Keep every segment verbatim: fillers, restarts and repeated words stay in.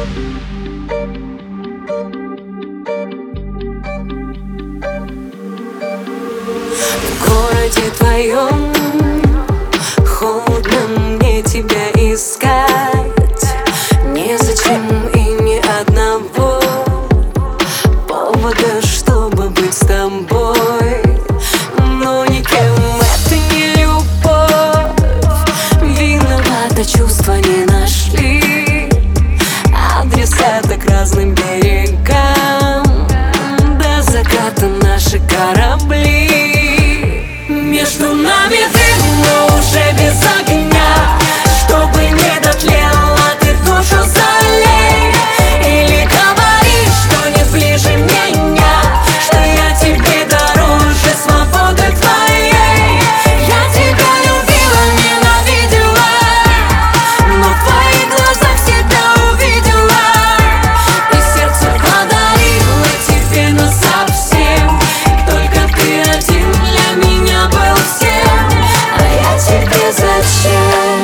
В городе твоем холодно мне тебя искать. Незачем и ни одного повода, чтобы быть с тобой. Но никем это не любовь. Виновата, чувства не нашли адреса так разным берегам. До заката наши корабли. Между нами дым, но уже без огня. Чтобы не дотлела, ты душу залей. Или говори, что нет ближе меня, что я тебе дороже свободы твоей. Я тебя любила, ненавидела, но в твоих глазах себя увидела. И сердце подарила тебе насовсем. Только ты один для меня был всем. А я тебе зачем?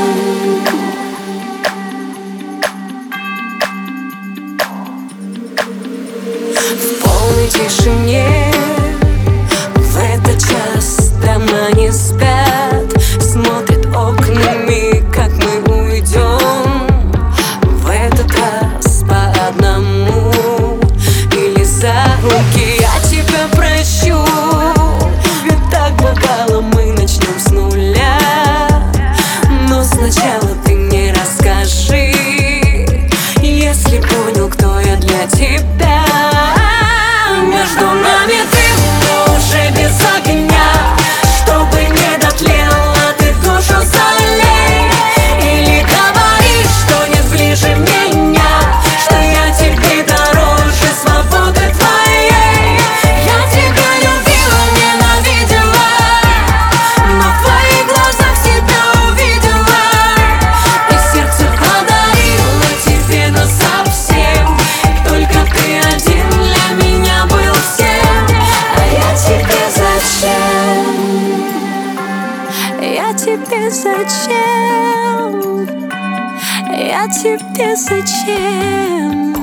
В полной тишине в этот час дома не спят. Смотрят окнами, как мы уйдем. В этот раз по одному или за руки. Я тебя прощу, ведь так бывало, мы начнем с нуля. Но сначала ты мне расскажи, если понял, кто я для тебя. Между нами дым, но уже без огня. Чтобы не дотлела, ты душу залей. Или говори, что нет ближе меня, что я тебе дороже свободы твоей. Я тебя любила, ненавидела, но в твоих глазах себя увидела. И сердце подарила тебе насовсем. Только ты один для меня был всем. А я тебе зачем? Я тебе зачем? Я тебе зачем?